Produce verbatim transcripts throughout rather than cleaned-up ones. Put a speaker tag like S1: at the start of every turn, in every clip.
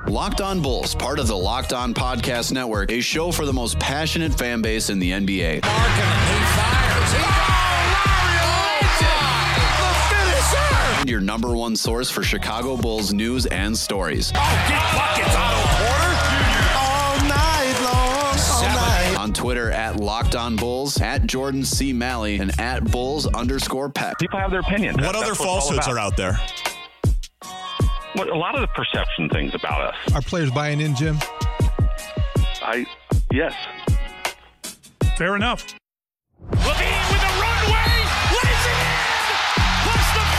S1: Locked On Bulls, part of the Locked On Podcast Network, a show for the most passionate fan base in the N B A.
S2: Markkanen, he fires. He
S1: And your number one source for Chicago Bulls news and stories.
S2: Oh, get buckets, Otto Porter.
S3: All night long, all night.
S1: On Twitter at Locked On Bulls, at Jordan C. Malley, and at Bulls underscore Peck.
S4: People have their opinions.
S5: What
S4: That's
S5: other
S4: what
S5: falsehoods are out there?
S4: What, a lot of the perception things about us.
S6: Are players buying in, Jim?
S4: I, yes.
S7: Fair enough.
S2: Levine with a runway. Lays it in. Plus the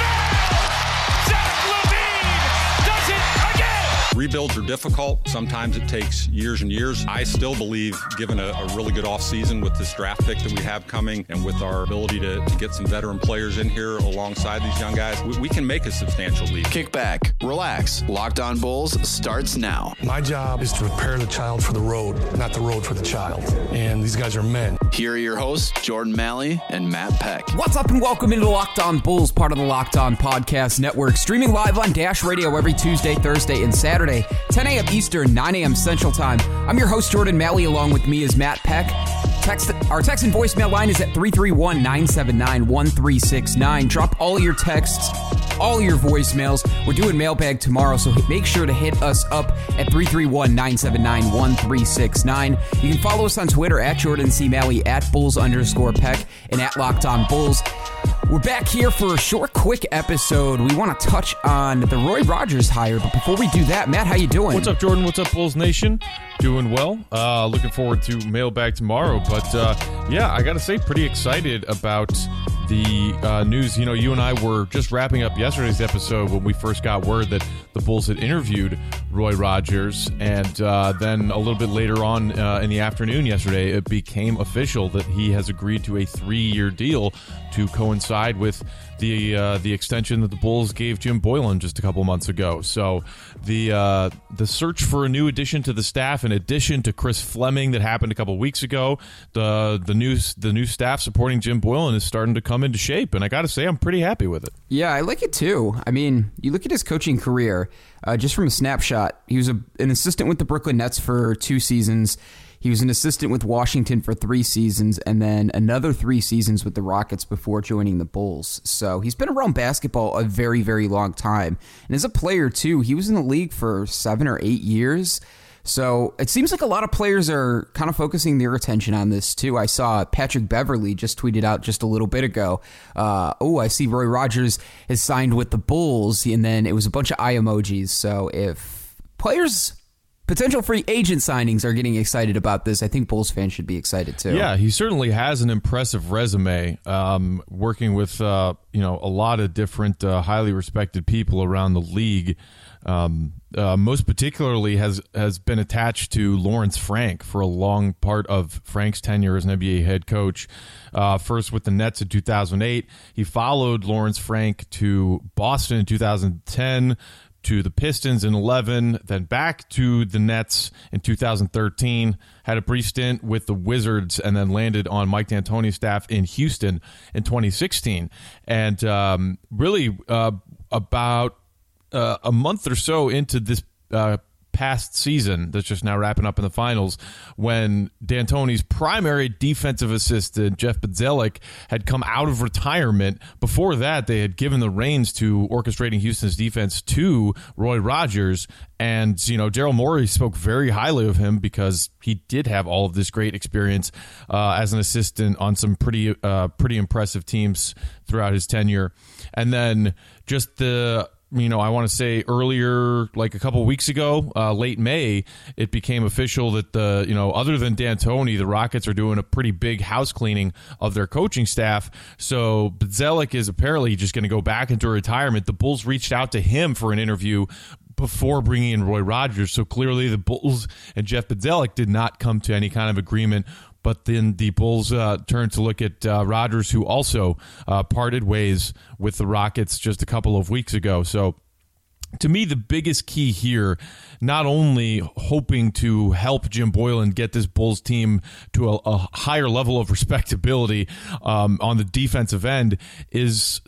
S2: foul. Zach Levine does it again.
S8: Rebuilds are difficult. Sometimes it takes years and years. I still believe, given a, a really good offseason with this draft pick that we have coming and with our ability to, to get some veteran players in here alongside these young guys, we, we can make a substantial leap.
S1: Kick back, relax. Locked On Bulls starts now.
S3: My job is to prepare the child for the road, not the road for the child. And these guys are men.
S1: Here are your hosts, Jordan Malley and Matt Peck.
S9: What's up and welcome into Locked On Bulls, part of the Locked On Podcast Network, streaming live on Dash Radio every Tuesday, Thursday, and Saturday, ten a.m. Eastern, nine a.m. Central Time. I'm your host, Jordan Malley. Along with me is Matt Peck. Text, our text and voicemail line is at three three one, nine seven nine, one three six nine. Drop all your texts, all your voicemails. We're doing mailbag tomorrow, so make sure to hit us up at three three one, nine seven nine, one three six nine. You can follow us on Twitter at Jordan C. Malley, at Bulls underscore Peck, and at Locked On Bulls. We're back here for a short, quick episode. We want to touch on the Roy Rogers hire, but before we do that, Matt, how you doing?
S10: What's up, Jordan? What's up, Bulls Nation? Doing well. Uh, looking forward to mailbag tomorrow. But, uh, yeah, I got to say, pretty excited about the uh, news. You know, you and I were just wrapping up yesterday's episode when we first got word that the Bulls had interviewed Roy Rogers. And uh, then a little bit later on uh, in the afternoon yesterday, it became official that he has agreed to a three-year deal to coincide with the uh, the extension that the Bulls gave Jim Boylen just a couple months ago. So the uh, the search for a new addition to the staff, in addition to Chris Fleming that happened a couple weeks ago, the the new the new staff supporting Jim Boylen is starting to come into shape, and I got to say I'm pretty happy with it.
S9: Yeah, I like it too. I mean, you look at his coaching career, uh, just from a snapshot. He was a, an assistant with the Brooklyn Nets for two seasons. He was an assistant with Washington for three seasons, and then another three seasons with the Rockets before joining the Bulls. So he's been around basketball a very, very long time. And as a player, too, he was in the league for seven or eight years. So it seems like a lot of players are kind of focusing their attention on this, too. I saw Patrick Beverley just tweeted out just a little bit ago, uh, oh, I see Roy Rogers has signed with the Bulls, and then it was a bunch of eye emojis. So if players... potential free agent signings are getting excited about this, I think Bulls fans should be excited too.
S10: Yeah, he certainly has an impressive resume, um, working with uh, you know a lot of different uh, highly respected people around the league. Um, uh, most particularly has has been attached to Lawrence Frank for a long part of Frank's tenure as an N B A head coach. Uh, first with the Nets in two thousand eight, he followed Lawrence Frank to Boston in two thousand ten. To the Pistons in eleven, then back to the Nets in two thousand thirteen, had a brief stint with the Wizards, and then landed on Mike D'Antoni's staff in Houston in twenty sixteen. And um, really uh, about uh, a month or so into this uh, past season that's just now wrapping up in the finals, when D'Antoni's primary defensive assistant, Jeff Bzdelik, had come out of retirement. Before that, they had given the reins to orchestrating Houston's defense to Roy Rogers. And, you know, Daryl Morey spoke very highly of him because he did have all of this great experience uh, as an assistant on some pretty, uh, pretty impressive teams throughout his tenure. And then just the... You know, I want to say earlier, like a couple weeks ago, uh, late May, it became official that the, you know, other than D'Antoni, the Rockets are doing a pretty big house cleaning of their coaching staff. So Bzdelik is apparently just going to go back into retirement. The Bulls reached out to him for an interview before bringing in Roy Rogers. So clearly the Bulls and Jeff Bzdelik did not come to any kind of agreement. But then the Bulls uh, turned to look at uh, Rogers, who also uh, parted ways with the Rockets just a couple of weeks ago. So to me, the biggest key here, not only hoping to help Jim Boylen get this Bulls team to a, a higher level of respectability um, on the defensive end, is some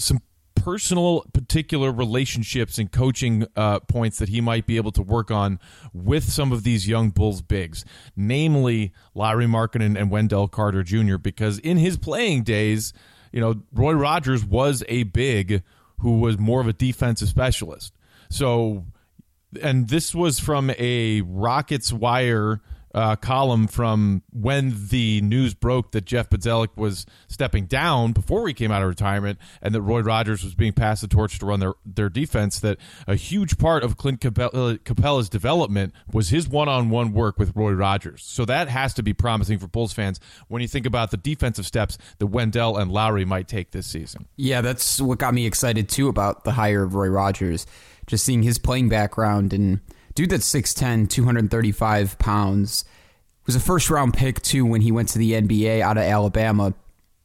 S10: personal, particular relationships and coaching uh, points that he might be able to work on with some of these young Bulls bigs, namely Lauri Markkanen and Wendell Carter Junior Because in his playing days, you know, Roy Rogers was a big who was more of a defensive specialist. So, and this was from a Rockets Wire uh, column from when the news broke that Jeff Bzdelik was stepping down before he came out of retirement and that Roy Rogers was being passed the torch to run their, their defense, that a huge part of Clint Capella, Capella's development was his one-on-one work with Roy Rogers. So that has to be promising for Bulls fans when you think about the defensive steps that Wendell and Lauri might take this season.
S9: Yeah, that's what got me excited, too, about the hire of Roy Rogers. Just seeing his playing background, and dude that's six ten, two hundred thirty-five pounds, was a first-round pick, too, when he went to the N B A out of Alabama.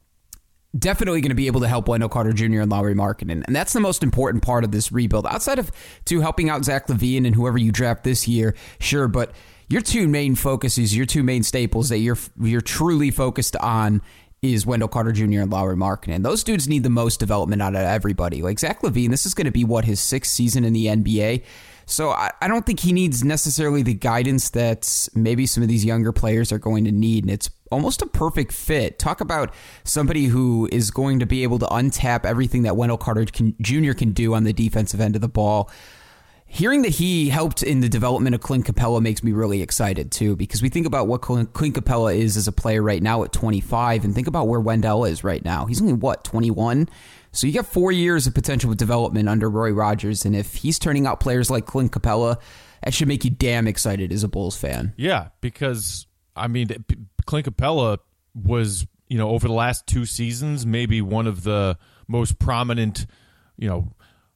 S9: Definitely going to be able to help Wendell Carter Junior and Lauri Markkanen, and that's the most important part of this rebuild. Outside of, too, helping out Zach LaVine and whoever you draft this year, sure, but your two main focuses, your two main staples that you're you're truly focused on is Wendell Carter Junior and Lauri Markkanen. Those dudes need the most development out of everybody. Like Zach LaVine, this is going to be, what, his sixth season in the N B A? So I, I don't think he needs necessarily the guidance that maybe some of these younger players are going to need, and it's almost a perfect fit. Talk about somebody who is going to be able to untap everything that Wendell Carter can, Junior can do on the defensive end of the ball. Hearing that he helped in the development of Clint Capella makes me really excited, too, because we think about what Clint Capella is as a player right now at twenty-five, and think about where Wendell is right now. He's only, what, twenty-one? So you got four years of potential development under Roy Rogers, and if he's turning out players like Clint Capella, that should make you damn excited as a Bulls fan.
S10: Yeah, because, I mean, Clint Capella was, you know, over the last two seasons, maybe one of the most prominent, you know,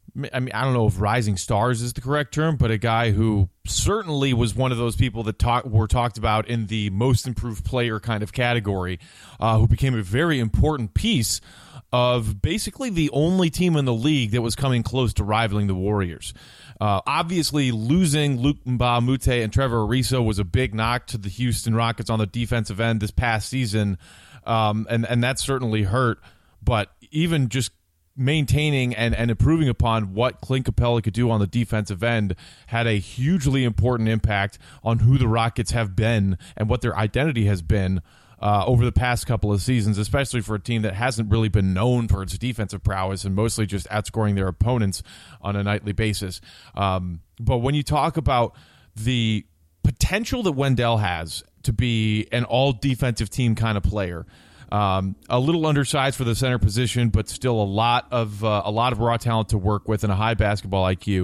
S10: I mean, I don't know if rising stars is the correct term, but a guy who certainly was one of those people that talk, were talked about in the most improved player kind of category, uh, who became a very important piece of basically the only team in the league that was coming close to rivaling the Warriors. Uh, obviously, losing Luc Mbah a Moute and Trevor Ariza was a big knock to the Houston Rockets on the defensive end this past season, um, and, and that certainly hurt. But even just maintaining and, and improving upon what Clint Capella could do on the defensive end had a hugely important impact on who the Rockets have been and what their identity has been uh, over the past couple of seasons, especially for a team that hasn't really been known for its defensive prowess and mostly just outscoring their opponents on a nightly basis. Um, but when you talk about the potential that Wendell has to be an all-defensive team kind of player, Um, a little undersized for the center position, but still a lot of uh, a lot of raw talent to work with and a high basketball I Q.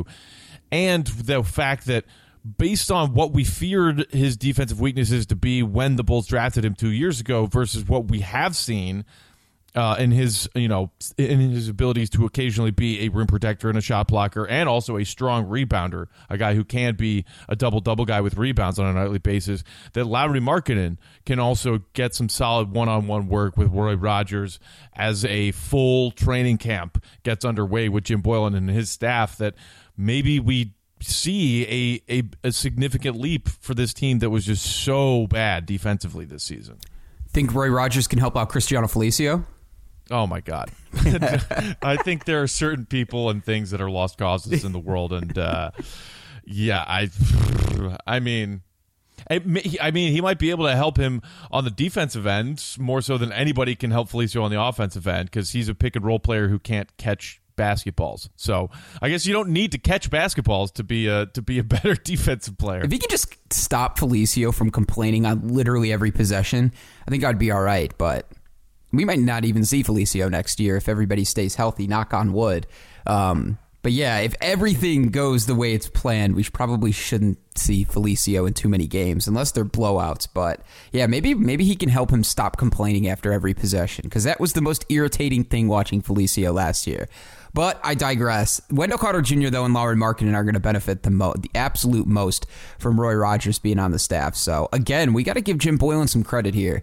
S10: And the fact that based on what we feared his defensive weaknesses to be when the Bulls drafted him two years ago versus what we have seen uh, in his, you know, in his abilities to occasionally be a rim protector and a shot blocker and also a strong rebounder, a guy who can be a double-double guy with rebounds on a nightly basis, that Lauri Markkanen can also get some solid one-on-one work with Roy Rogers as a full training camp gets underway with Jim Boylan and his staff, that maybe we see a, a, a significant leap for this team that was just so bad defensively this season.
S9: Think Roy Rogers can help out Cristiano Felicio?
S10: Oh, my God. I think there are certain people and things that are lost causes in the world. And, uh, yeah, I I mean, I mean, he might be able to help him on the defensive end more so than anybody can help Felicio on the offensive end, because he's a pick-and-roll player who can't catch basketballs. So I guess you don't need to catch basketballs to be a to be a better defensive player.
S9: If he could just stop Felicio from complaining on literally every possession, I think I'd be all right. But we might not even see Felicio next year if everybody stays healthy, knock on wood. Um, but yeah, if everything goes the way it's planned, we probably shouldn't see Felicio in too many games unless they're blowouts. But yeah, maybe maybe he can help him stop complaining after every possession, because that was the most irritating thing watching Felicio last year. But I digress. Wendell Carter Junior, though, and Lauri Markkanen are going to benefit the, mo- the absolute most from Roy Rogers being on the staff. So, again, we got to give Jim Boylan some credit here.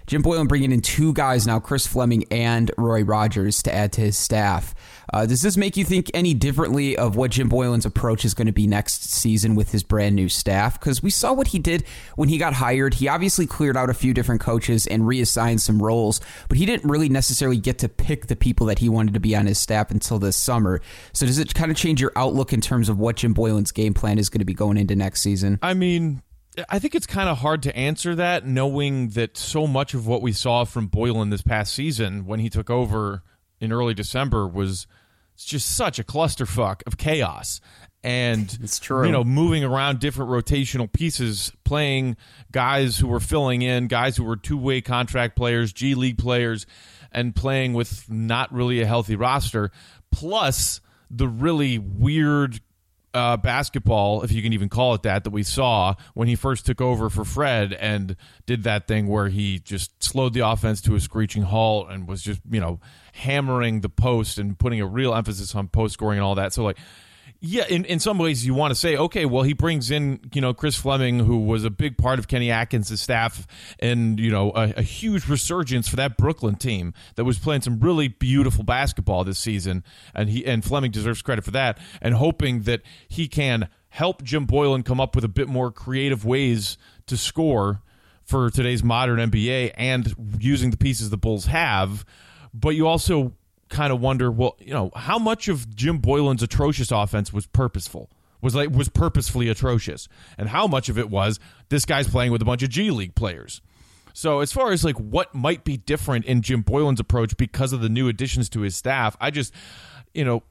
S9: Jim Boylen bringing in two guys now, Chris Fleming and Roy Rogers, to add to his staff. Uh, does this make you think any differently of what Jim Boylen's approach is going to be next season with his brand new staff? Because we saw what he did when he got hired. He obviously cleared out a few different coaches and reassigned some roles, but he didn't really necessarily get to pick the people that he wanted to be on his staff until this summer. So does it kind of change your outlook in terms of what Jim Boylen's game plan is going to be going into next season?
S10: I mean, I think it's kind of hard to answer that, knowing that so much of what we saw from Boylen this past season when he took over in early December was just such a clusterfuck of chaos. And
S9: it's true.
S10: You know, moving around different rotational pieces, playing guys who were filling in, guys who were two-way contract players, G League players, and playing with not really a healthy roster, plus the really weird Uh, basketball, if you can even call it that, that we saw when he first took over for Fred and did that thing where he just slowed the offense to a screeching halt and was just, you know, hammering the post and putting a real emphasis on post scoring and all that. So, like, yeah, in, in some ways you want to say, okay, well, he brings in, you know, Chris Fleming, who was a big part of Kenny Atkins' staff, and, you know, a, a huge resurgence for that Brooklyn team that was playing some really beautiful basketball this season, and he and Fleming deserves credit for that, and hoping that he can help Jim Boylen come up with a bit more creative ways to score for today's modern N B A and using the pieces the Bulls have. But you also kind of wonder, well, you know, how much of Jim Boylen's atrocious offense was purposeful, was like was purposefully atrocious, and how much of it was this guy's playing with a bunch of G League players. So as far as like what might be different in Jim Boylen's approach because of the new additions to his staff, I just, you know,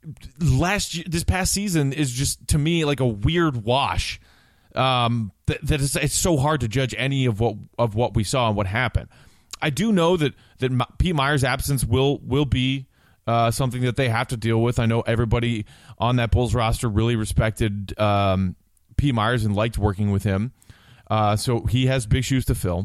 S10: last year, this past season is just to me like a weird wash. Um, that, that is, it's so hard to judge any of what of what we saw and what happened. I do know that that Pete Meyer's absence will will be uh, something that they have to deal with. I know everybody on that Bulls roster really respected um, Pete Myers and liked working with him, uh, so he has big shoes to fill.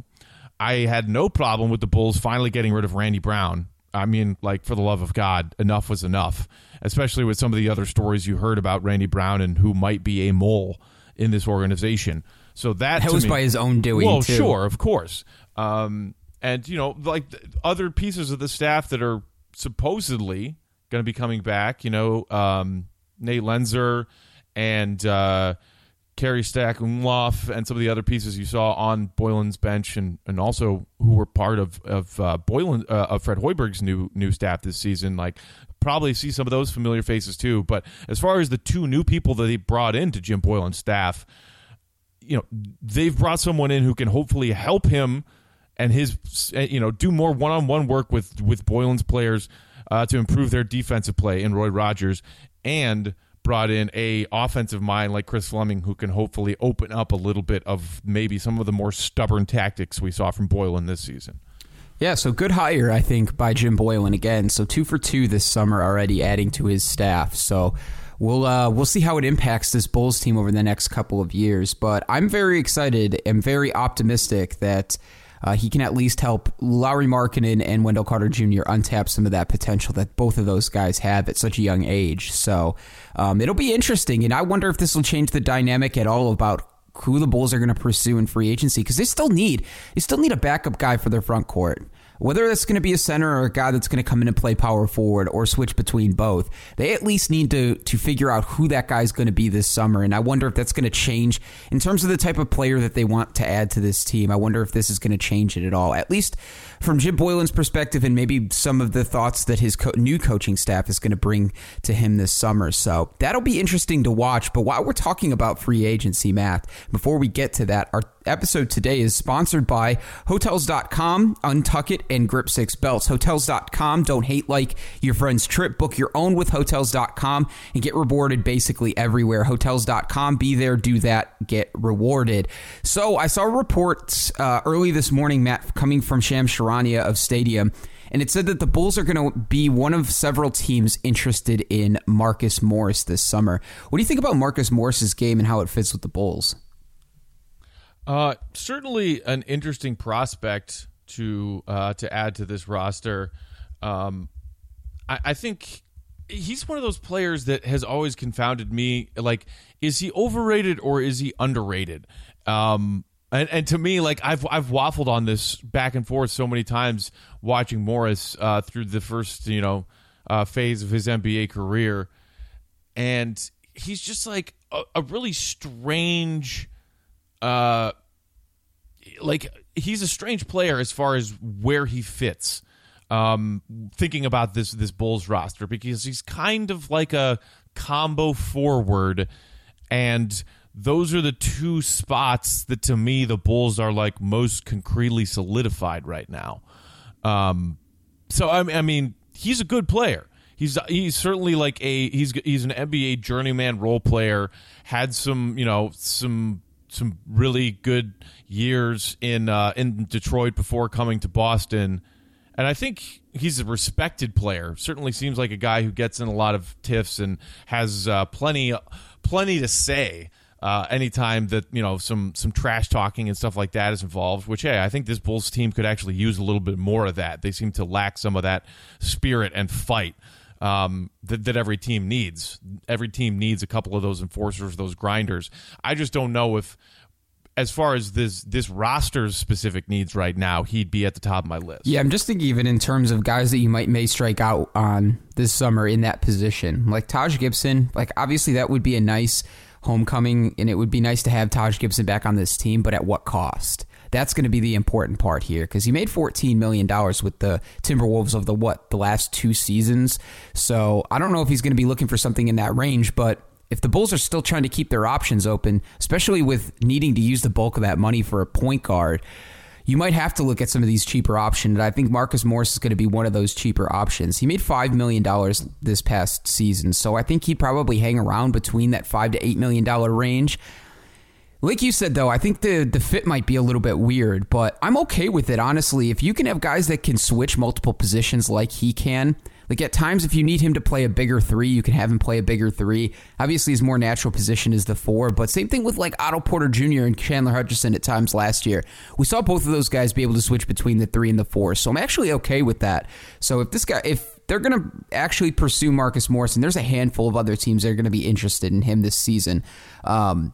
S10: I had no problem with the Bulls finally getting rid of Randy Brown. I mean, like, for the love of God, enough was enough, especially with some of the other stories you heard about Randy Brown and who might be a mole in this organization. So that,
S9: that
S10: to
S9: was
S10: me,
S9: by his own doing,
S10: well,
S9: too.
S10: sure, of course. Um, and, you know, like other pieces of the staff that are supposedly going to be coming back, you know, um, Nate Lenzer and uh, Kerry Stack Umlauf and some of the other pieces you saw on Boylen's bench, and, and also who were part of of uh, Boylen uh, of Fred Hoiberg's new new staff this season. Like, probably see some of those familiar faces too. But as far as the two new people that he brought into Jim Boylen's staff, you know, they've brought someone in who can hopefully help him and his, you know, do more one-on-one work with with Boylen's players uh, to improve their defensive play in Roy Rogers, and brought in a offensive mind like Chris Fleming who can hopefully open up a little bit of maybe some of the more stubborn tactics we saw from Boylen this season.
S9: Yeah, so good hire, I think, by Jim Boylen again. So two for two this summer already, adding to his staff. So we'll uh, we'll see how it impacts this Bulls team over the next couple of years. But I'm very excited and very optimistic that Uh, he can at least help Lauri Markkanen and Wendell Carter Junior untap some of that potential that both of those guys have at such a young age. So um, it'll be interesting, and I wonder if this will change the dynamic at all about who the Bulls are going to pursue in free agency, because they still need they still need a backup guy for their front court. Whether that's going to be a center or a guy that's going to come in and play power forward or switch between both, they at least need to to figure out who that guy's going to be this summer. And I wonder if that's going to change in terms of the type of player that they want to add to this team. I wonder if this is going to change it at all, at least from Jim Boylen's perspective, and maybe some of the thoughts that his co- new coaching staff is going to bring to him this summer. So that'll be interesting to watch. But while we're talking about free agency, Matt, before we get to that, our episode today is sponsored by Hotels dot com, Untuck It, and Grip Six Belts. Hotels dot com, don't hate like your friend's trip. Book your own with Hotels dot com and get rewarded basically everywhere. Hotels dot com, be there, do that, get rewarded. So I saw reports uh, early this morning, Matt, coming from Shams Charania of Stadium, and it said that the Bulls are going to be one of several teams interested in Marcus Morris this summer. What do you think about Marcus Morris's game and how it fits with the Bulls?
S10: Uh, certainly an interesting prospect to uh, to add to this roster. Um, I, I think he's one of those players that has always confounded me. Like, is he overrated or is he underrated? Um, And, and to me, like I've I've waffled on this back and forth so many times watching Morris uh, through the first you know uh, phase of his N B A career, and he's just like a, a really strange, uh, like he's a strange player as far as where he fits. Um, thinking about this this Bulls roster, because he's kind of like a combo forward, and those are the two spots that to me the Bulls are like most concretely solidified right now. Um, so I, I mean, he's a good player. He's he's certainly like a he's he's an N B A journeyman role player. Had some you know some some really good years in uh, in Detroit before coming to Boston. And I think he's a respected player. Certainly seems like a guy who gets in a lot of tiffs and has uh, plenty, plenty to say uh, anytime that you know some some trash talking and stuff like that is involved. Which, hey, I think this Bulls team could actually use a little bit more of that. They seem to lack some of that spirit and fight um, that, that every team needs. Every team needs a couple of those enforcers, those grinders. I just don't know if, as far as this this roster's specific needs right now, he'd be at the top of my list.
S9: Yeah, I'm just thinking even in terms of guys that you might may strike out on this summer in that position. Like Taj Gibson, like obviously that would be a nice homecoming, and it would be nice to have Taj Gibson back on this team, but at what cost? That's going to be the important part here, because he made fourteen million dollars with the Timberwolves of the, what, the last two seasons. So I don't know if he's going to be looking for something in that range, but if the Bulls are still trying to keep their options open, especially with needing to use the bulk of that money for a point guard, you might have to look at some of these cheaper options. And I think Marcus Morris is going to be one of those cheaper options. He made five million dollars this past season, so I think he'd probably hang around between that five to eight million dollars range. Like you said, though, I think the, the fit might be a little bit weird, but I'm okay with it, honestly. If you can have guys that can switch multiple positions like he can, like at times if you need him to play a bigger three, you can have him play a bigger three. Obviously, his more natural position is the four, but same thing with like Otto Porter Junior and Chandler Hutchison at times last year. We saw both of those guys be able to switch between the three and the four, so I'm actually okay with that. So if this guy, if they're going to actually pursue Marcus Morris, and there's a handful of other teams that are going to be interested in him this season, um,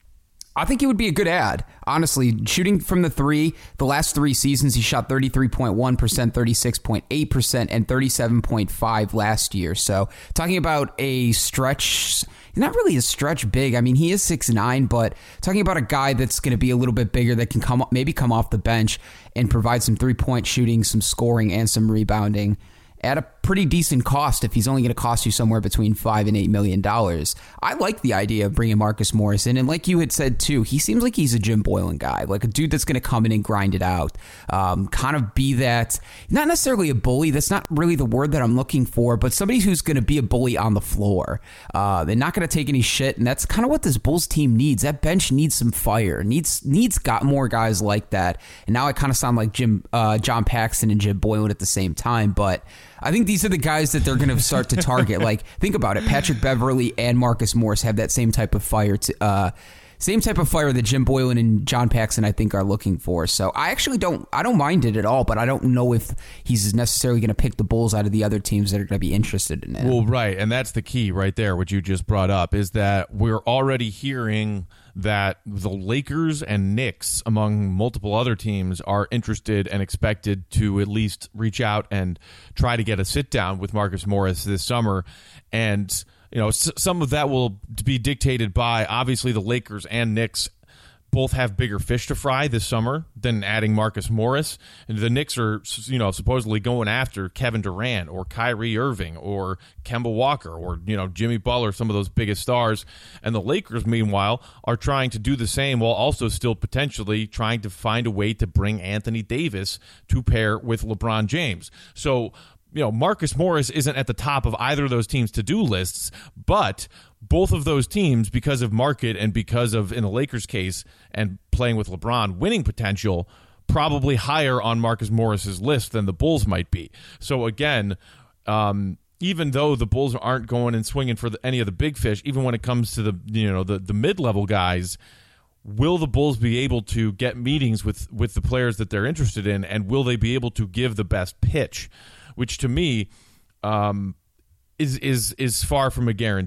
S9: I think it would be a good ad. Honestly, shooting from the three, the last three seasons, he shot thirty-three point one percent, thirty-six point eight percent, and thirty-seven point five percent last year. So talking about a stretch, not really a stretch big. I mean, he is six nine, but talking about a guy that's going to be a little bit bigger that can come maybe come off the bench and provide some three-point shooting, some scoring, and some rebounding at a pretty decent cost if he's only going to cost you somewhere between five and eight million dollars. I like the idea of bringing Marcus Morris in, and like you had said too, he seems like he's a Jim Boylan guy, like a dude that's going to come in and grind it out, um, kind of be that, not necessarily a bully, that's not really the word that I'm looking for, but somebody who's going to be a bully on the floor. Uh, they're not going to take any shit, and that's kind of what this Bulls team needs. That bench needs some fire, needs needs got more guys like that. And now I kind of sound like Jim, uh, John Paxson and Jim Boylan at the same time, but I think these are the guys that they're going to start to target. Like, think about it. Patrick Beverley and Marcus Morris have that same type of fire, to, uh, same type of fire that Jim Boylan and John Paxson, I think, are looking for. So I actually don't, I don't mind it at all. But I don't know if he's necessarily going to pick the Bulls out of the other teams that are going to be interested in it.
S10: Well, right, and that's the key right there. What you just brought up is that we're already hearing that the Lakers and Knicks, among multiple other teams, are interested and expected to at least reach out and try to get a sit-down with Marcus Morris this summer. And, you know, s- some of that will be dictated by, obviously, the Lakers and Knicks both have bigger fish to fry this summer than adding Marcus Morris. And the Knicks are, you know, supposedly going after Kevin Durant or Kyrie Irving or Kemba Walker or, you know, Jimmy Butler, some of those biggest stars. And the Lakers, meanwhile, are trying to do the same while also still potentially trying to find a way to bring Anthony Davis to pair with LeBron James. So, you know, Marcus Morris isn't at the top of either of those teams' to-do lists, but both of those teams, because of market and because of, in the Lakers' case, and playing with LeBron, winning potential, probably higher on Marcus Morris's list than the Bulls might be. So again, um, even though the Bulls aren't going and swinging for the, any of the big fish, even when it comes to the you know the, the mid-level guys, will the Bulls be able to get meetings with, with the players that they're interested in, and will they be able to give the best pitch? Which to me um, is is is far from a guarantee.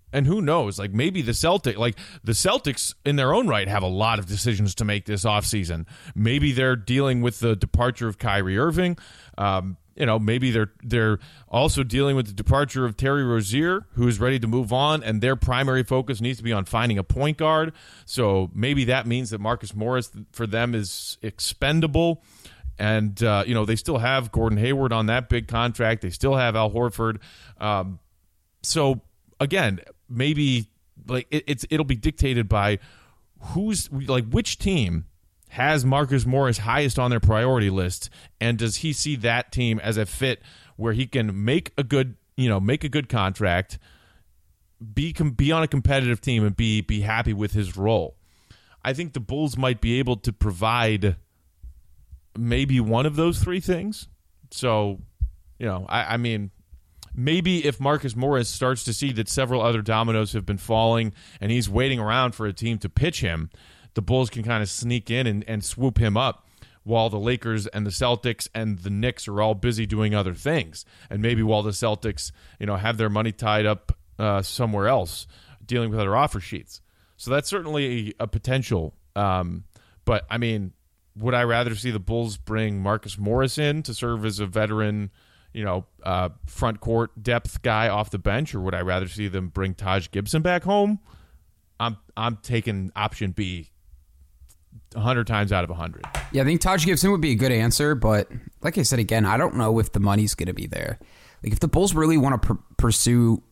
S10: And who knows? Like maybe the Celtic, like the Celtics in their own right have a lot of decisions to make this offseason. Maybe they're dealing with the departure of Kyrie Irving. Um, you know, maybe they're they're also dealing with the departure of Terry Rozier, who is ready to move on, and their primary focus needs to be on finding a point guard. So maybe that means that Marcus Morris for them is expendable. And, uh, you know, they still have Gordon Hayward on that big contract. They still have Al Horford. Um, so, again, maybe like it, it's it'll be dictated by who's like which team has Marcus Morris highest on their priority list, and does he see that team as a fit where he can make a good, you know, make a good contract, be com- be on a competitive team, and be be happy with his role. I think the Bulls might be able to provide maybe one of those three things. So, you know, I, I mean, maybe if Marcus Morris starts to see that several other dominoes have been falling and he's waiting around for a team to pitch him, the Bulls can kind of sneak in and, and swoop him up while the Lakers and the Celtics and the Knicks are all busy doing other things. And maybe while the Celtics, you know, have their money tied up uh, somewhere else, dealing with other offer sheets. So that's certainly a potential. Um, but, I mean, would I rather see the Bulls bring Marcus Morris in to serve as a veteran, you know, uh, front court depth guy off the bench, or would I rather see them bring Taj Gibson back home? I'm I'm taking option B a hundred times out of a hundred.
S9: Yeah, I think Taj Gibson would be a good answer, but like I said again, I don't know if the money's going to be there. Like if the Bulls really want to pr- pursue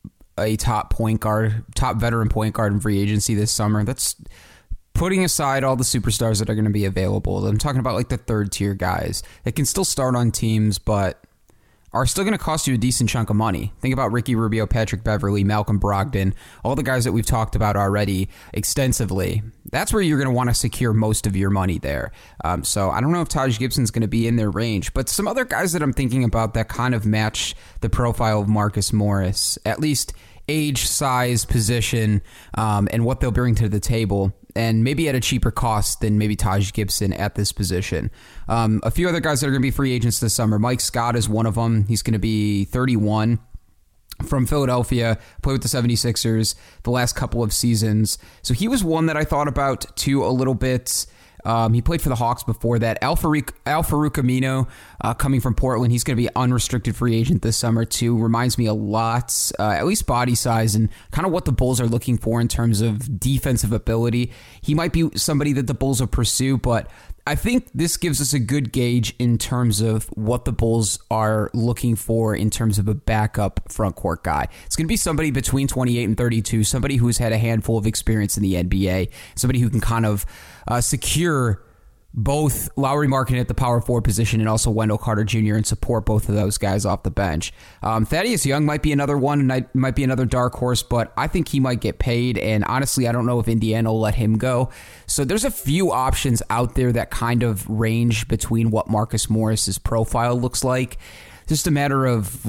S9: a top point guard, top veteran point guard in free agency this summer, that's putting aside all the superstars that are going to be available. I'm talking about like the third tier guys that can still start on teams, but are still going to cost you a decent chunk of money. Think about Ricky Rubio, Patrick Beverley, Malcolm Brogdon, all the guys that we've talked about already extensively. That's where you're going to want to secure most of your money there. Um, so I don't know if Taj Gibson's going to be in their range, but some other guys that I'm thinking about that kind of match the profile of Marcus Morris, at least age, size, position, um, and what they'll bring to the table, and maybe at a cheaper cost than maybe Taj Gibson at this position. Um, a few other guys that are going to be free agents this summer. Mike Scott is one of them. He's going to be thirty-one, from Philadelphia, played with the seventy-sixers the last couple of seasons. So he was one that I thought about too a little bit. Um, he played for the Hawks before that. Al Farouq, Al Farouq Amino, uh, coming from Portland, he's going to be an unrestricted free agent this summer too. Reminds me a lot, uh, at least body size and kind of what the Bulls are looking for in terms of defensive ability. He might be somebody that the Bulls will pursue, but I think this gives us a good gauge in terms of what the Bulls are looking for in terms of a backup front court guy. It's going to be somebody between twenty-eight and thirty-two, somebody who's had a handful of experience in the N B A, somebody who can kind of uh, secure both Lauri Markkanen at the power forward position and also Wendell Carter Junior and support both of those guys off the bench. Um, Thaddeus Young might be another one, and I, might be another dark horse, but I think he might get paid, and honestly, I don't know if Indiana will let him go. So there's a few options out there that kind of range between what Marcus Morris's profile looks like. Just a matter of,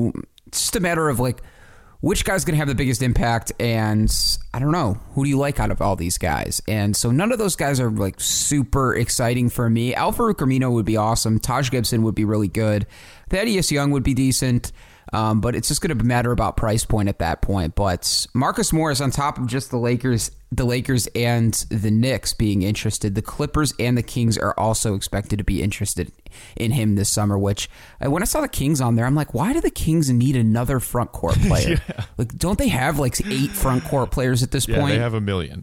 S9: just a matter of like, which guy's going to have the biggest impact, and I don't know, who do you like out of all these guys? And so none of those guys are like super exciting for me. Al Farouq Amino would be awesome. Taj Gibson would be really good. Thaddeus Young would be decent, um, but it's just going to matter about price point at that point. But Marcus Morris, on top of just the Lakers, the Lakers and the Knicks being interested, the Clippers and the Kings are also expected to be interested in him this summer, which when I saw the Kings on there, I'm like, why do the Kings need another front court player? yeah. Like, don't they have like eight front court players at this
S10: yeah,
S9: point?
S10: They have a million.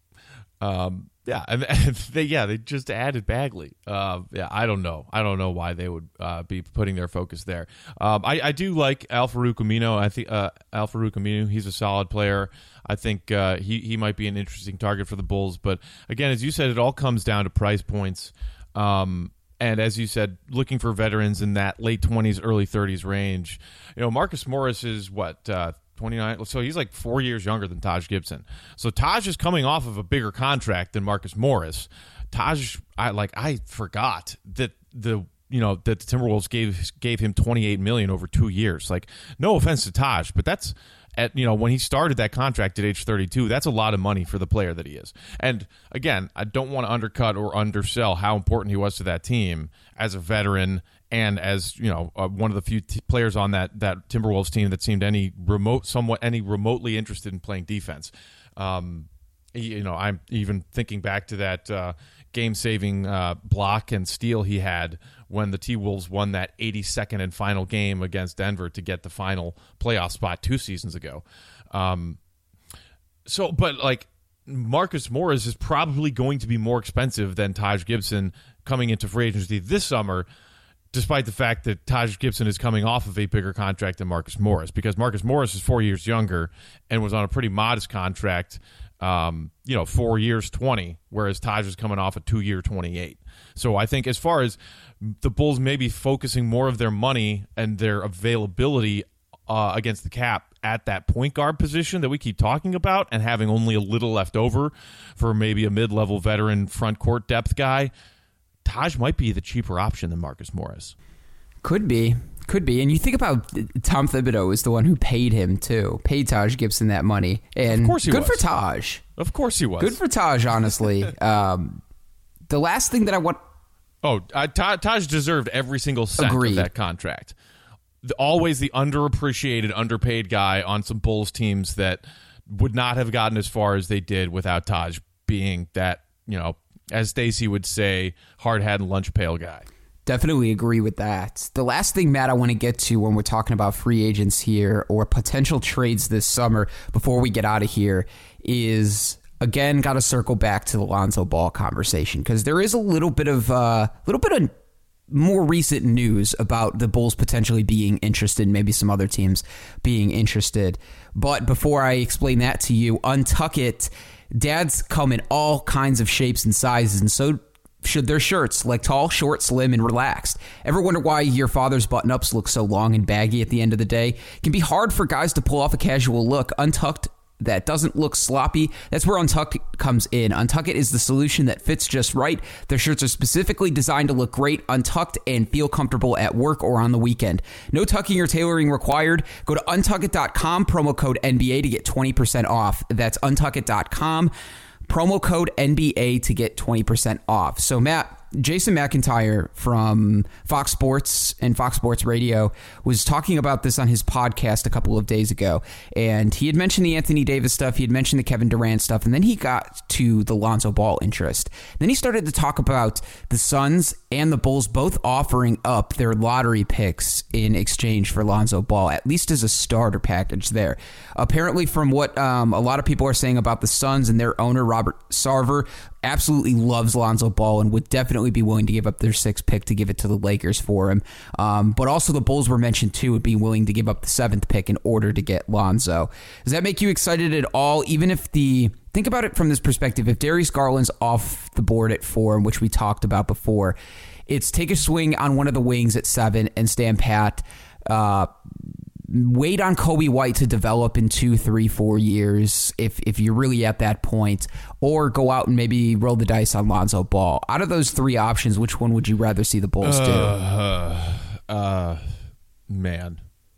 S10: Um, yeah, and, and they yeah they just added Bagley. Uh, yeah, I don't know. I don't know why they would uh, be putting their focus there. Um, I, I do like Al Farouq Amino. I think uh, Al Farouq Amino, he's a solid player. I think uh, he he might be an interesting target for the Bulls. But again, as you said, it all comes down to price points. Um, and as you said, looking for veterans in that late twenties, early thirties range. You know, Marcus Morris is what. Uh, twenty-nine, so he's like four years younger than Taj Gibson. So Taj is coming off of a bigger contract than Marcus Morris. Taj, I like, I forgot that the you know that the Timberwolves gave gave him twenty-eight million dollars over two years. Like, no offense to Taj, but that's At you know when he started that contract at age thirty-two, that's a lot of money for the player that he is. And again, I don't want to undercut or undersell how important he was to that team as a veteran and as you know uh, one of the few t- players on that that Timberwolves team that seemed any remote, somewhat any remotely interested in playing defense. Um, you know, I'm even thinking back to that uh, game-saving uh, block and steal he had when the T-Wolves won that eighty-second and final game against Denver to get the final playoff spot two seasons ago. Um, so, but like Marcus Morris is probably going to be more expensive than Taj Gibson coming into free agency this summer, despite the fact that Taj Gibson is coming off of a bigger contract than Marcus Morris, because Marcus Morris is four years younger and was on a pretty modest contract. Um, you know, four years, twenty, whereas Taj is coming off a two-year, twenty-eight. So I think as far as the Bulls maybe focusing more of their money and their availability uh, against the cap at that point guard position that we keep talking about and having only a little left over for maybe a mid-level veteran front court depth guy, Taj might be the cheaper option than Marcus Morris.
S9: Could be. Could be. And you think about Tom Thibodeau is the one who paid him, too. Paid Taj Gibson that money. And
S10: of course he
S9: good
S10: was.
S9: for Taj.
S10: Of course he was.
S9: Good for Taj, honestly. um, the last thing that I want...
S10: Oh, uh, Taj deserved every single cent
S9: Agreed.
S10: of that contract. The, always the underappreciated, underpaid guy on some Bulls teams that would not have gotten as far as they did without Taj being that, you know, as Stacey would say, hard-hat and lunch pail guy.
S9: Definitely agree with that. The last thing, Matt, I want to get to when we're talking about free agents here or potential trades this summer before we get out of here is, again, got to circle back to the Lonzo Ball conversation because there is a little bit of uh, little bit of more recent news about the Bulls potentially being interested, maybe some other teams being interested. But before I explain that to you, Untuck It, dads come in all kinds of shapes and sizes, and so should their shirts, like tall, short, slim, and relaxed. Ever wonder why your father's button-ups look so long and baggy at the end of the day? It can be hard for guys to pull off a casual look. Untucked that doesn't look sloppy, that's where Untuck It comes in. Untuck It is the solution that fits just right. Their shirts are specifically designed to look great, untucked, and feel comfortable at work or on the weekend. No tucking or tailoring required. Go to untuck it dot com, promo code N B A to get twenty percent off. That's untuck it dot com. Promo code N B A to get twenty percent off. So, Matt, Jason McIntyre from Fox Sports and Fox Sports Radio was talking about this on his podcast a couple of days ago. And he had mentioned the Anthony Davis stuff. He had mentioned the Kevin Durant stuff. And then he got to the Lonzo Ball interest. Then he started to talk about the Suns and the Bulls both offering up their lottery picks in exchange for Lonzo Ball, at least as a starter package there. Apparently, from what um, a lot of people are saying about the Suns and their owner, Robert Sarver, absolutely loves Lonzo Ball and would definitely be willing to give up their sixth pick to give it to the Lakers for him. Um, but also the Bulls were mentioned too, would be willing to give up the seventh pick in order to get Lonzo. Does that make you excited at all? Even if the, think about it from this perspective, if Darius Garland's off the board at four, which we talked about before, it's take a swing on one of the wings at seven and stand pat. Uh, Wait on Kobe White to develop in two, three, four years if if you're really at that point, or go out and maybe roll the dice on Lonzo Ball. Out of those three options, which one would you rather see the Bulls do?
S10: Uh, uh, man.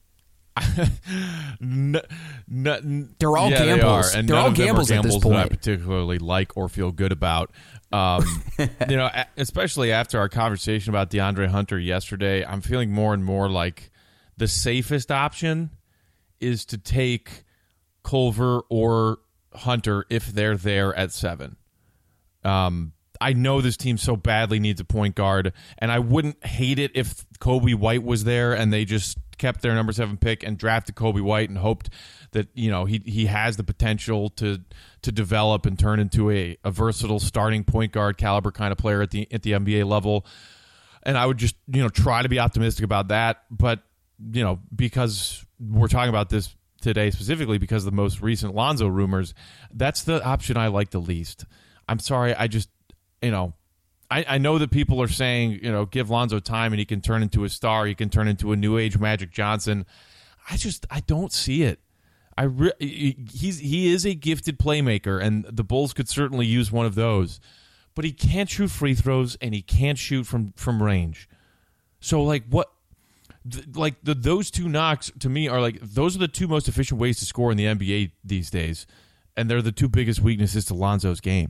S10: n- n-
S9: They're all
S10: yeah,
S9: gambles.
S10: They are. And
S9: They're
S10: none
S9: all
S10: of them
S9: gambles
S10: are
S9: at this
S10: gambles that I
S9: point.
S10: particularly like or feel good about. Um, you know, especially after our conversation about DeAndre Hunter yesterday, I'm feeling more and more like the safest option is to take Culver or Hunter if they're there at seven. Um, I know this team so badly needs a point guard, and I wouldn't hate it if Kobe White was there and they just kept their number seven pick and drafted Kobe White and hoped that, you know, he he has the potential to to develop and turn into a, a versatile starting point guard caliber kind of player at the at the N B A level. And I would just, you know, try to be optimistic about that, but you know, because we're talking about this today specifically because of the most recent Lonzo rumors, that's the option I like the least. I'm sorry, I just, you know, I, I know that people are saying, you know, give Lonzo time and he can turn into a star, he can turn into a new age Magic Johnson. I just, I don't see it. I re- he's he is a gifted playmaker, and the Bulls could certainly use one of those, but he can't shoot free throws and he can't shoot from from range. So, like, what? th- like the, those two knocks to me are like those are the two most efficient ways to score in the N B A these days, and they're the two biggest weaknesses to Lonzo's game.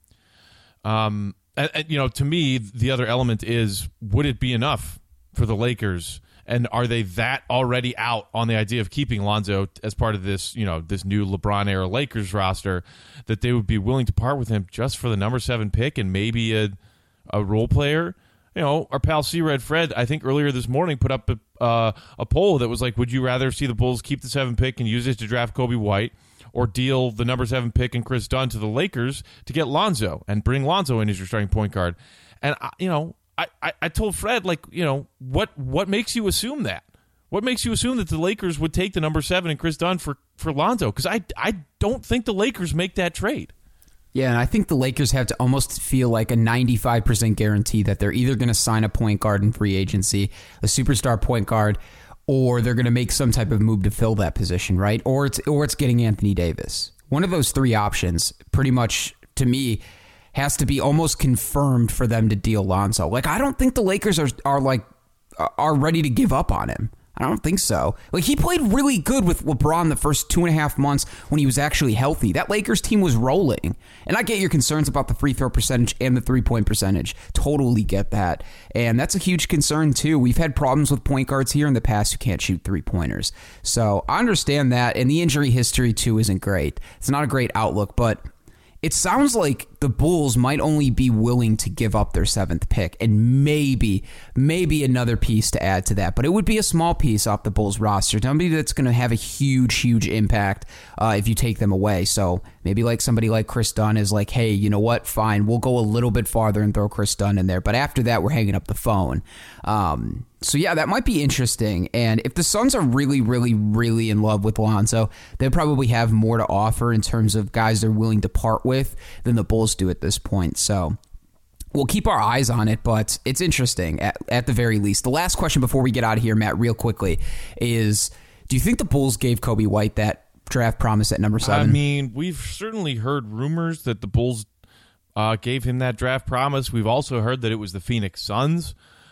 S10: Um, and, and, you know, to me, the other element is, would it be enough for the Lakers? And are they that already out on the idea of keeping Lonzo as part of this, you know, this new LeBron era Lakers roster that they would be willing to part with him just for the number seven pick and maybe a a role player? You know, our pal C Red Fred, I think earlier this morning, put up a, uh, a poll that was like, would you rather see the Bulls keep the seven pick and use it to draft Kobe White, or deal the number seven pick and Chris Dunn to the Lakers to get Lonzo and bring Lonzo in as your starting point guard? And, I, you know, I, I, I told Fred, like, you know, what what makes you assume that? What makes you assume that the Lakers would take the number seven and Chris Dunn for, for Lonzo? Because I, I don't think the Lakers make that trade.
S9: Yeah, and I think the Lakers have to almost feel like a ninety-five percent guarantee that they're either going to sign a point guard in free agency, a superstar point guard, or they're going to make some type of move to fill that position, right? Or it's or it's getting Anthony Davis. One of those three options, pretty much, to me, has to be almost confirmed for them to deal Lonzo. Like, I don't think the Lakers are are like are ready to give up on him. I don't think so. Like, he played really good with LeBron the first two and a half months when he was actually healthy. That Lakers team was rolling. And I get your concerns about the free throw percentage and the three-point percentage. Totally get that. And that's a huge concern, too. We've had problems with point guards here in the past who can't shoot three-pointers. So I understand that. And the injury history, too, isn't great. It's not a great outlook, but it sounds like the Bulls might only be willing to give up their seventh pick and maybe, maybe another piece to add to that. But it would be a small piece off the Bulls roster. Somebody that's going to have a huge, huge impact uh, if you take them away. So maybe like somebody like Chris Dunn is like, hey, you know what? Fine, we'll go a little bit farther and throw Chris Dunn in there. But after that, we're hanging up the phone. Um, so yeah, that might be interesting. And if the Suns are really, really, really in love with Lonzo, they'll probably have more to offer in terms of guys they're willing to part with than the Bulls do at this point. So we'll keep our eyes on it, but it's interesting at, at the very least. The last question before we get out of here, Matt, real quickly, is do you think the Bulls gave Kobe White that draft promise at number seven?
S10: I mean, we've certainly heard rumors that the Bulls uh, gave him that draft promise. We've also heard that it was the Phoenix Suns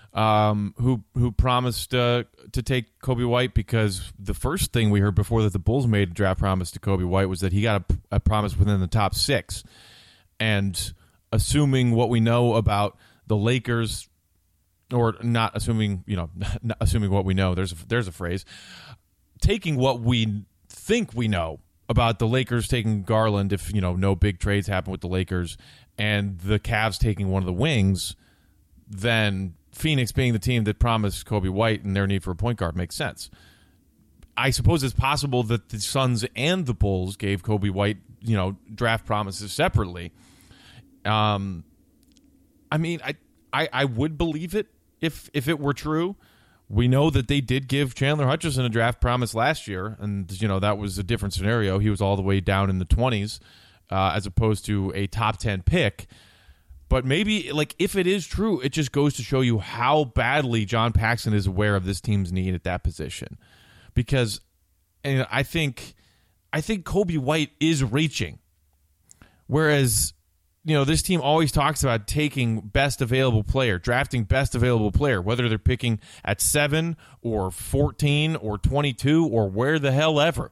S10: um, who who promised uh, to take Kobe White, because the first thing we heard before that the Bulls made a draft promise to Kobe White was that he got a, a promise within the top six. And assuming what we know about the Lakers, or not assuming, you know, not assuming what we know, there's a, there's a phrase, taking what we think we know about the Lakers taking Garland, if, you know, no big trades happen with the Lakers, and the Cavs taking one of the wings, then Phoenix being the team that promised Kobe White and their need for a point guard makes sense. I suppose it's possible that the Suns and the Bulls gave Kobe White, you know, draft promises separately. Um, I mean, I, I I would believe it if if it were true. We know that they did give Chandler Hutchison a draft promise last year, and, you know, that was a different scenario. He was all the way down in the twenties uh, as opposed to a top ten pick. But maybe, like, if it is true, it just goes to show you how badly John Paxson is aware of this team's need at that position. Because, and I think, I think Kobe White is reaching. Whereas, you know, this team always talks about taking best available player, drafting best available player, whether they're picking at seven or fourteen or twenty-two or where the hell ever.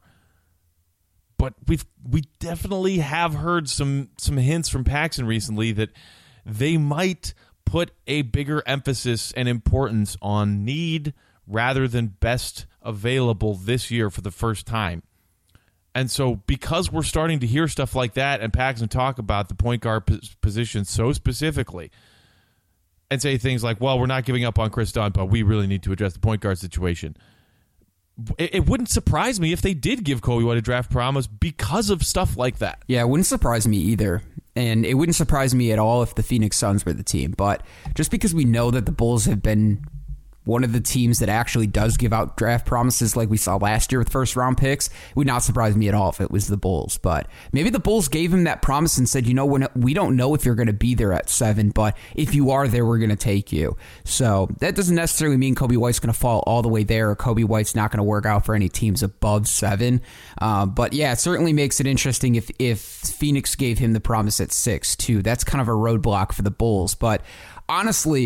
S10: But we've we definitely have heard some some hints from Paxson recently that they might put a bigger emphasis and importance on need rather than best available this year for the first time. And so because we're starting to hear stuff like that and Paxson talk about the point guard position so specifically and say things like, well, we're not giving up on Chris Dunn, but we really need to address the point guard situation. It, it wouldn't surprise me if they did give Kobe White a draft promise because of stuff like that.
S9: Yeah, it wouldn't surprise me either. And it wouldn't surprise me at all if the Phoenix Suns were the team. But just because we know that the Bulls have been one of the teams that actually does give out draft promises like we saw last year with first round picks, it would not surprise me at all if it was the Bulls. But maybe the Bulls gave him that promise and said, you know, we don't know if you're going to be there at seven, but if you are there, we're going to take you. So that doesn't necessarily mean Kobe White's going to fall all the way there, or Kobe White's not going to work out for any teams above seven. Uh, but yeah, it certainly makes it interesting if, if Phoenix gave him the promise at six too. That's kind of a roadblock for the Bulls. But honestly,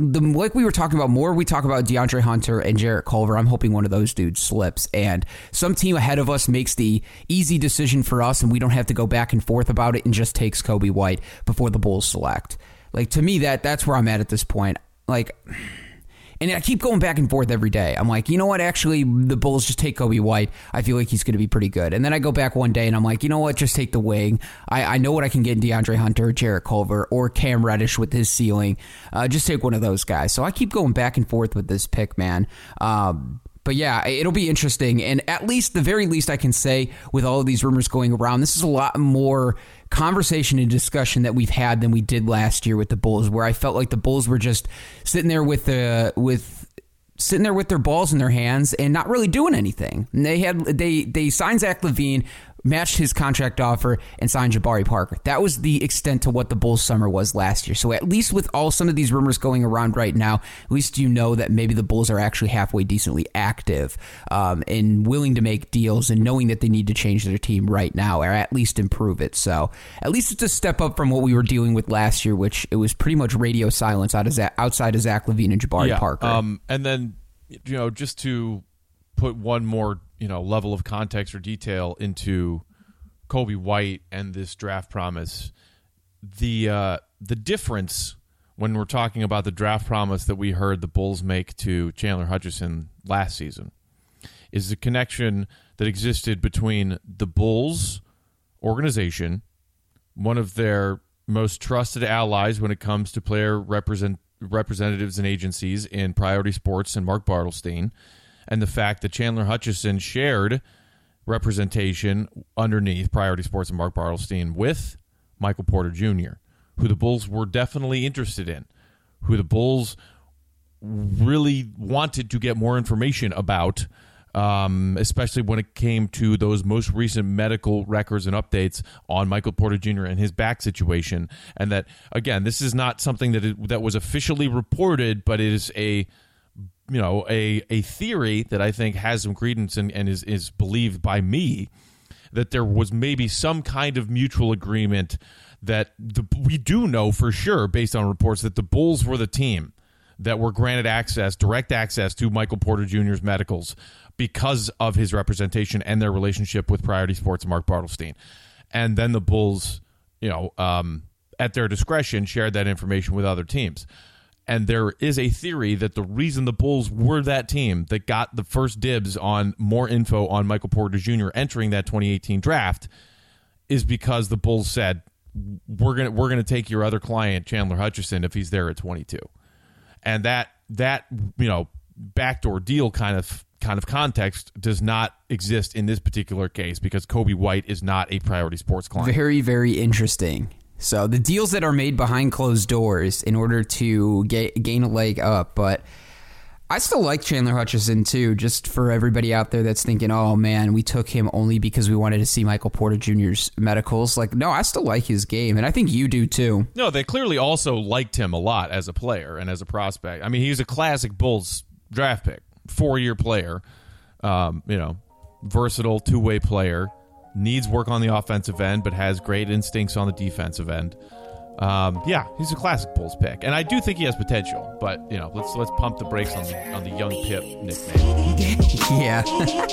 S9: the like we were talking about, more we talk about DeAndre Hunter and Jarrett Culver, I'm hoping one of those dudes slips and some team ahead of us makes the easy decision for us and we don't have to go back and forth about it and just takes Coby White before the Bulls select. Like, to me, that that's where I'm at at this point. Like, and I keep going back and forth every day. I'm like, you know what? Actually, the Bulls just take Coby White. I feel like he's going to be pretty good. And then I go back one day and I'm like, you know what? Just take the wing. I, I know what I can get in DeAndre Hunter, Jarrett Culver, or Cam Reddish with his ceiling. Uh, just take one of those guys. So I keep going back and forth with this pick, man. Um, But yeah, it'll be interesting. And at least, the very least I can say with all of these rumors going around, this is a lot more conversation and discussion that we've had than we did last year with the Bulls, where I felt like the Bulls were just sitting there with the with sitting there with their balls in their hands and not really doing anything. And they had they they signed Zach LaVine, matched his contract offer, and signed Jabari Parker. That was the extent to what the Bulls summer was last year. So at least with all some of these rumors going around right now, at least you know that maybe the Bulls are actually halfway decently active um, and willing to make deals and knowing that they need to change their team right now or at least improve it. So at least it's a step up from what we were dealing with last year, which it was pretty much radio silence out of Zach, outside of Zach LaVine and Jabari
S10: yeah,
S9: Parker.
S10: Um, and then, you know, just to put one more you know level of context or detail into Coby White and this draft promise, the uh, the difference when we're talking about the draft promise that we heard the Bulls make to Chandler Hutchison last season is the connection that existed between the Bulls organization, one of their most trusted allies when it comes to player represent representatives and agencies in Priority Sports and Mark Bartelstein, and the fact that Chandler Hutchison shared representation underneath Priority Sports and Mark Bartelstein with Michael Porter Junior, who the Bulls were definitely interested in, who the Bulls really wanted to get more information about, um, especially when it came to those most recent medical records and updates on Michael Porter Junior and his back situation. And that, again, this is not something that it, that was officially reported, but it is a you know, a, a theory that I think has some credence and, and is, is believed by me, that there was maybe some kind of mutual agreement that the, we do know for sure, based on reports, that the Bulls were the team that were granted access, direct access to Michael Porter Junior's medicals because of his representation and their relationship with Priority Sports and Mark Bartelstein. And then the Bulls, you know, um, at their discretion, shared that information with other teams. And there is a theory that the reason the Bulls were that team that got the first dibs on more info on Michael Porter Junior entering that twenty eighteen draft is because the Bulls said, we're gonna we're gonna take your other client, Chandler Hutchison, if he's there at twenty-two. And that that you know backdoor deal kind of kind of context does not exist in this particular case because Coby White is not a Priority Sports client.
S9: Very, very interesting. So the deals that are made behind closed doors in order to get, gain a leg up. But I still like Chandler Hutchison too, just for everybody out there that's thinking, oh man, we took him only because we wanted to see Michael Porter Junior's medicals. Like, no, I still like his game, and I think you do too.
S10: No, they clearly also liked him a lot as a player and as a prospect. I mean, he's a classic Bulls draft pick, four-year player, um, you know, versatile two-way player. Needs work on the offensive end, but has great instincts on the defensive end. Um, yeah, he's a classic Bulls pick, and I do think he has potential. But you know, let's let's pump the brakes on the on the young Pip nickname.
S9: Yeah.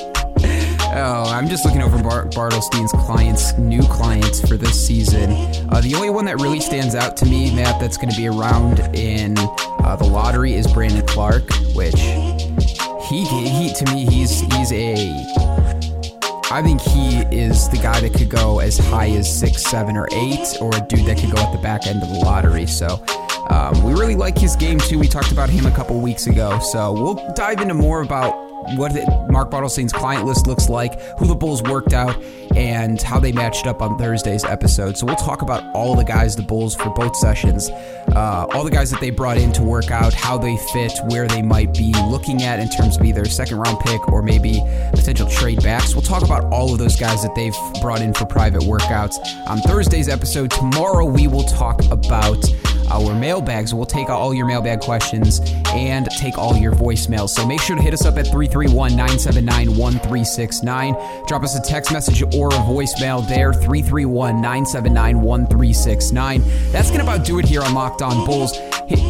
S9: Oh, I'm just looking over Bar- Bartelstein's clients, new clients for this season. Uh, the only one that really stands out to me, Matt, that's going to be around in uh, the lottery is Brandon Clark, which he he to me he's he's a. I think he is the guy that could go as high as six, seven, or eight, or a dude that could go at the back end of the lottery. So um, we really like his game too. We talked about him a couple weeks ago. So we'll dive into more about what Mark Bartelstein's client list looks like, who the Bulls worked out, and how they matched up on Thursday's episode. So we'll talk about all the guys the Bulls for both sessions, uh, all the guys that they brought in to work out, how they fit, where they might be looking at in terms of either a second round pick or maybe potential trade backs. We'll talk about all of those guys that they've brought in for private workouts on Thursday's episode. Tomorrow we will talk about our mailbags. We'll take all your mailbag questions and take all your voicemails. So make sure to hit us up at three three one, nine seven nine, one three six nine. Drop us a text message or a voicemail there, three three one, nine seven nine, one three six nine. That's going to about do it here on Locked On Bulls. Hit,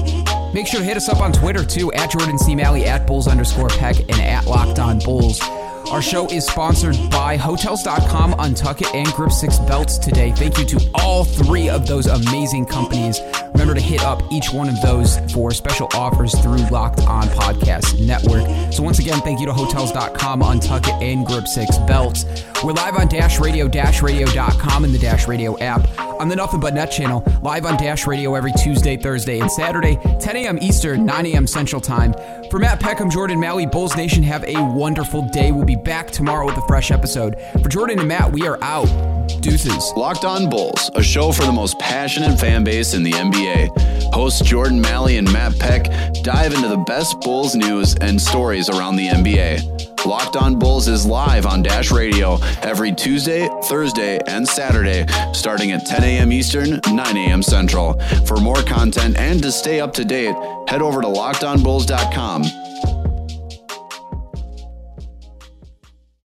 S9: Make sure to hit us up on Twitter, too, at Jordan C. Malley, at Bulls underscore Peck, and at Locked On Bulls. Our show is sponsored by Hotels dot com, Untuckit, and Grip six Belts today. Thank you to all three of those amazing companies. Remember to hit up each one of those for special offers through Locked On Podcast Network. So once again, thank you to Hotels dot com, Untuckit, and Grip six Belts. We're live on Dash Radio, dash radio dot com, and the Dash Radio app. On the Nothing But Net channel, live on Dash Radio every Tuesday, Thursday, and Saturday, ten a.m. Eastern, nine a.m. Central Time. For Matt Peckham, Jordan Malley, Bulls Nation, have a wonderful day. We'll be back tomorrow with a fresh episode. For Jordan and Matt, we are out. Deuces.
S1: Locked On Bulls, a show for the most passionate fan base in the N B A. Hosts Jordan Malley and Matt Peck dive into the best Bulls news and stories around the N B A. Locked On Bulls is live on Dash Radio every Tuesday, Thursday, and Saturday, starting at ten a.m. Eastern, nine a.m. Central. For more content and to stay up to date, head over to locked on bulls dot com.